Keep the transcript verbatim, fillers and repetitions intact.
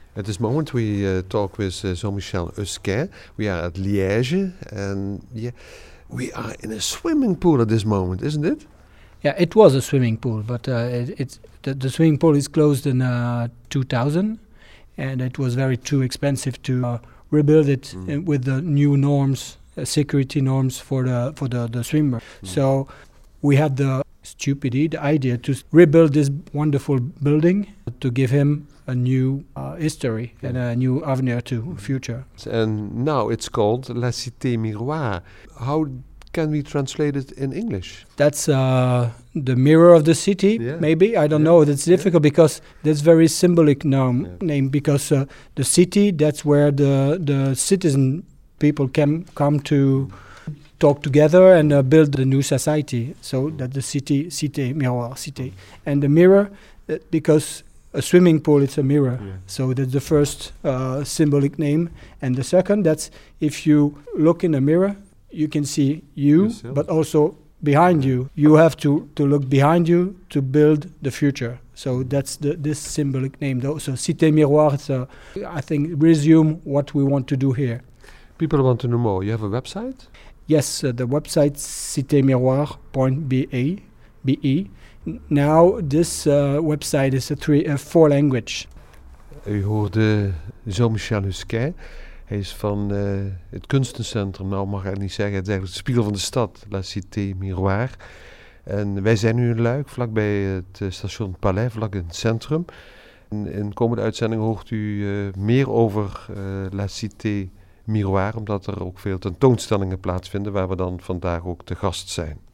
At this moment, we uh, talk with uh, Jean-Michel Eusquin. We are at Liège, and yeah, we are in a swimming pool at this moment, isn't it? Yeah, it was a swimming pool, but uh, it, it's the, the swimming pool is closed in uh, two thousand, and it was very too expensive to uh, rebuild it mm. in, with the new norms, uh, security norms for the for the, the swimmer. Mm. So we had the stupidity, the idea to rebuild this wonderful building to give him a new uh, history yeah. and a new avenue to future. And now it's called La Cité Miroir. How can we translate it in English? That's uh, the mirror of the city, yeah. maybe. I don't yeah. know. That's difficult yeah. because that's very symbolic name. Yeah. Name because uh, the city, that's where the the citizen people can come to mm. talk together and uh, build a new society. So mm. that the city, Cité Miroir, cité, and the mirror uh, because. A swimming pool, it's a mirror. Yeah. So that's the first uh, symbolic name. And the second, that's if you look in a mirror, you can see you, Yourself. But also behind yeah. you. You have to, to look behind you to build the future. So that's the this symbolic name. Though. So Cité Miroir, it's a, I think, resume what we want to do here. People want to know more. You have a website? Yes, uh, the website cité miroir dot b e. Now, this uh, website is a three, uh, four language. U hoorde Jean-Michel Eusquin. Hij is van uh, het kunstencentrum, nou mag ik niet zeggen, het is eigenlijk de spiegel van de stad, La Cité Miroir. En wij zijn nu in Luik, vlakbij het uh, station Palais, vlak in het centrum. En in de komende uitzending hoort u uh, meer over uh, La Cité Miroir, omdat er ook veel tentoonstellingen plaatsvinden, waar we dan vandaag ook te gast zijn.